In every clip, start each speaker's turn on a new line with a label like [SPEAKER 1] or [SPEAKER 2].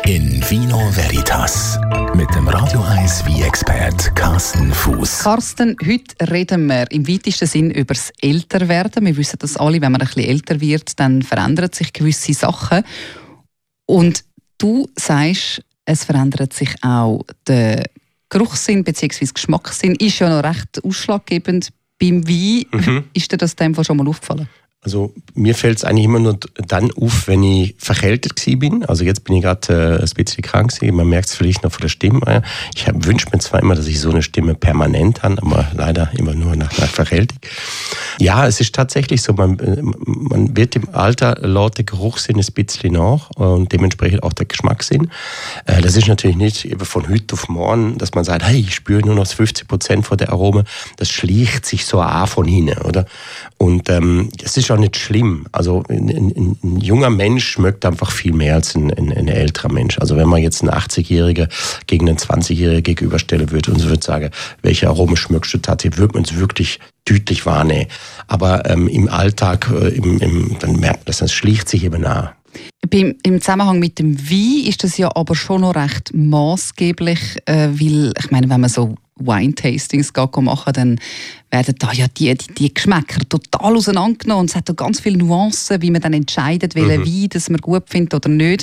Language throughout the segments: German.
[SPEAKER 1] In Vino Veritas mit dem Radio 1 Wein-Expert Carsten Fuß.
[SPEAKER 2] Carsten, heute reden wir im weitesten Sinn über das Älterwerden. Wir wissen das alle, wenn man ein bisschen älter wird, dann verändern sich gewisse Sachen. Und du sagst, es verändert sich auch der Geruchssinn bzw. Geschmackssinn. Ist ja noch recht ausschlaggebend beim Wein. Ist dir das in dem Fall schon mal aufgefallen?
[SPEAKER 3] Also mir fällt es eigentlich immer nur dann auf, wenn ich verkältet bin. Also jetzt bin ich gerade ein bisschen krank. Man merkt es vielleicht noch von der Stimme. Ich wünsche mir zwar immer, dass ich so eine Stimme permanent habe, aber leider immer nur nach Verkältung. Ja, es ist tatsächlich so, man wird im Alter laut der Geruchssinn ein bisschen nach und dementsprechend auch der Geschmackssinn. Das ist natürlich nicht von heute auf morgen, dass man sagt, hey, ich spüre nur noch 50% von der Arome. Das schlicht sich so an von hinten, oder? Und es ist auch nicht schlimm. Also ein junger Mensch schmeckt einfach viel mehr als ein älterer Mensch. Also wenn man jetzt einen 80-Jährigen gegen einen 20-Jährigen gegenüberstellen würde und so würde sagen, welche Arome schmeckst du tatsächlich, würde man es wirklich deutlich wahrnehmen. Aber im Alltag, dann merkt man das schlicht sich eben an.
[SPEAKER 2] Im Zusammenhang mit dem Wein ist das ja aber schon noch recht maßgeblich, weil, ich meine, wenn man so Wine-Tastings machen, dann werden da ja die Geschmäcker total auseinandergenommen und es hat da ganz viele Nuancen, wie man dann entscheidet, welchen Wein das man gut findet oder nicht.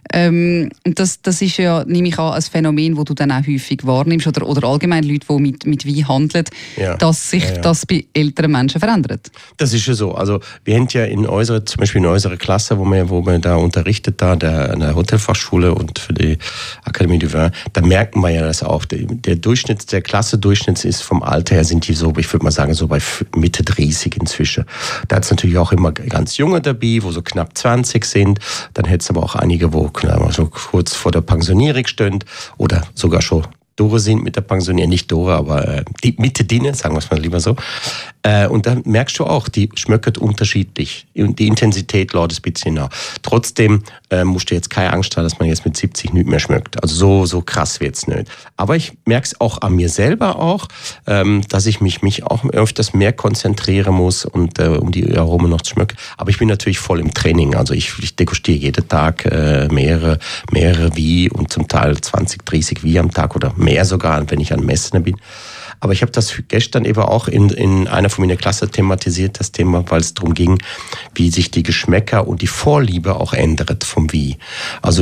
[SPEAKER 2] Und das ist ja, nehme ich an, ein Phänomen, das du dann auch häufig wahrnimmst oder allgemein Leute, die mit Wein handeln, dass sich das bei älteren Menschen verändert.
[SPEAKER 3] Das ist ja so. Also wir haben ja zum Beispiel in unserer Klasse, wo wir da unterrichtet, an der Hotelfachschule und für die Akademie du Vin, da merken wir ja das auch. Der Klassendurchschnitt ist vom Alter her, sind die so, ich würde mal sagen, so bei Mitte 30 inzwischen. Da hat es natürlich auch immer ganz Junge dabei, wo so knapp 20 sind. Dann hätte es aber auch einige, wo so kurz vor der Pensionierung stehen oder sogar schon durch sind mit der Pensionierung. Nicht durch, aber die Mitte drin, sagen wir es mal lieber so. Und da merkst du auch, die schmecken unterschiedlich. Und die Intensität lädt ein bisschen nach. Trotzdem musst du jetzt keine Angst haben, dass man jetzt mit 70 nicht mehr schmeckt. Also so krass wird's nicht. Aber ich merke es auch an mir selber auch, dass ich mich auch öfters mehr konzentrieren muss und um die Aromen noch zu schmecken. Aber ich bin natürlich voll im Training. Also ich degustiere jeden Tag mehrere Wein und zum Teil 20, 30 Wein am Tag oder mehr sogar, wenn ich an Messen bin. Aber ich habe das gestern eben auch in einer von meiner Klasse thematisiert, das Thema, weil es darum ging, wie sich die Geschmäcker und die Vorliebe auch ändert vom Wein. Also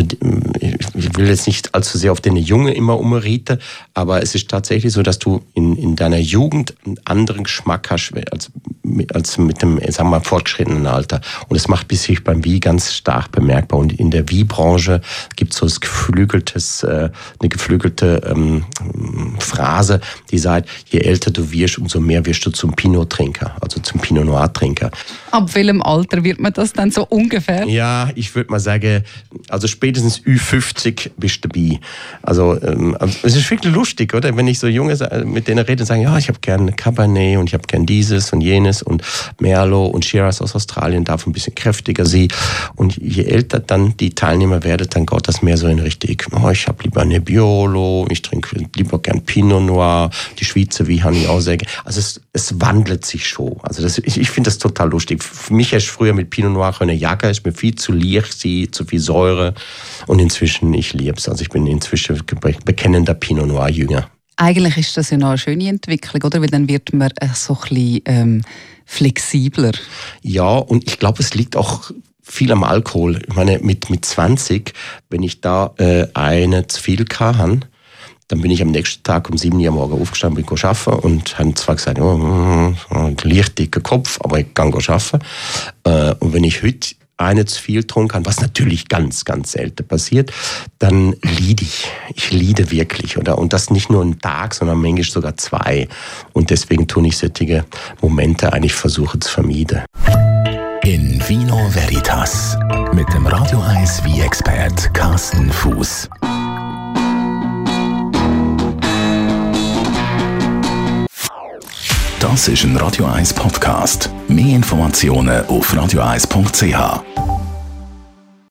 [SPEAKER 3] ich will jetzt nicht allzu sehr auf den Junge immer umreden, aber es ist tatsächlich so, dass du in deiner Jugend einen anderen Geschmack hast als mit dem, sagen wir mal, fortgeschrittenen Alter. Und es macht sich beim Wein ganz stark bemerkbar. Und in der Weinbranche gibt es so eine geflügelte Phrase, die sagt, je älter du wirst, umso mehr wirst du zum Pinot-Trinker, also zum Pinot Noir-Trinker.
[SPEAKER 2] Ab welchem Alter wird man das dann so ungefähr?
[SPEAKER 3] Ja, ich würde mal sagen, also spätestens Ü50 bist du dabei. Also es ist wirklich lustig, oder? Wenn ich so Junge mit denen rede und sage, ja, ich habe gerne Cabernet und ich habe gerne dieses und jenes und Merlot und Shiraz aus Australien darf ein bisschen kräftiger sein. Und je älter dann die Teilnehmer werden, dann geht das mehr so in Richtung, ich habe lieber Nebbiolo, ich trinke lieber gern Pinot Noir, die Schweizer wie habe ich auch sehr. Also es wandelt sich schon. Also ich finde das total lustig. Für mich hast du früher mit Pinot Noir eine Jacke, ist mir viel zu leicht, zu viel Säure. Und inzwischen, ich liebe es. Also ich bin inzwischen bekennender Pinot Noir Jünger.
[SPEAKER 2] Eigentlich ist das ja noch eine schöne Entwicklung, oder? Weil dann wird man so ein bisschen flexibler.
[SPEAKER 3] Ja, und ich glaube, es liegt auch viel am Alkohol. Ich meine, mit 20, wenn ich da eine zu viel hatte, dann bin ich am nächsten Tag um 7 Uhr morgens aufgestanden, bin arbeiten und habe zwar gesagt, leicht dicker Kopf, aber ich kann arbeiten. Und wenn ich heute eine zu viel getrunken habe, was natürlich ganz, ganz selten passiert, dann leide ich. Ich leide wirklich. Oder? Und das nicht nur einen Tag, sondern manchmal sogar 2. Und deswegen tue ich solche Momente eigentlich versuchen zu vermeiden.
[SPEAKER 1] In Vino Veritas mit dem Radio 1 Wein-Expert Carsten Fuß. Das ist ein Radio 1 Podcast. Mehr Informationen auf radio1.ch.